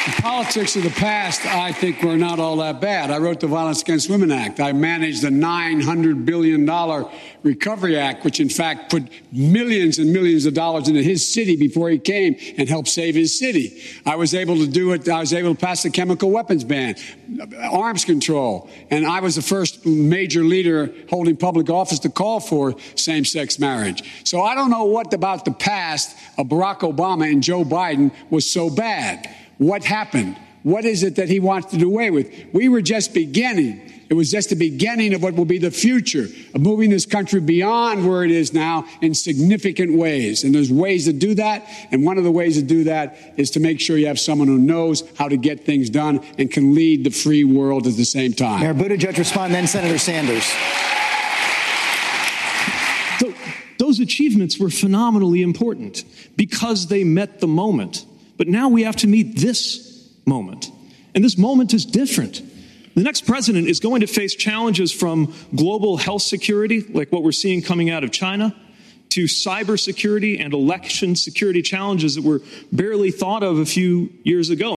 The politics of the past, I think, were not all that bad. I wrote the Violence Against Women Act. I managed the $900 billion Recovery Act, which in fact put millions and millions of dollars into his city before he came and helped save his city. I was able to do it. I was able to pass the chemical weapons ban, arms control. And I was the first major leader holding public office to call for same-sex marriage. So I don't know what about the past of Barack Obama and Joe Biden was so bad. What happened? What is it that he wants to do away with? We were just beginning. It was just the beginning of what will be the future of moving this country beyond where it is now in significant ways. And there's ways to do that. And one of the ways to do that is to make sure you have someone who knows how to get things done and can lead the free world at the same time. Mayor Buttigieg respond, then Senator Sanders. Those achievements were phenomenally important because they met the moment. But now we have to meet this moment. And this moment is different. The next president is going to face challenges from global health security, like what we're seeing coming out of China, to cybersecurity and election security challenges that were barely thought of a few years ago.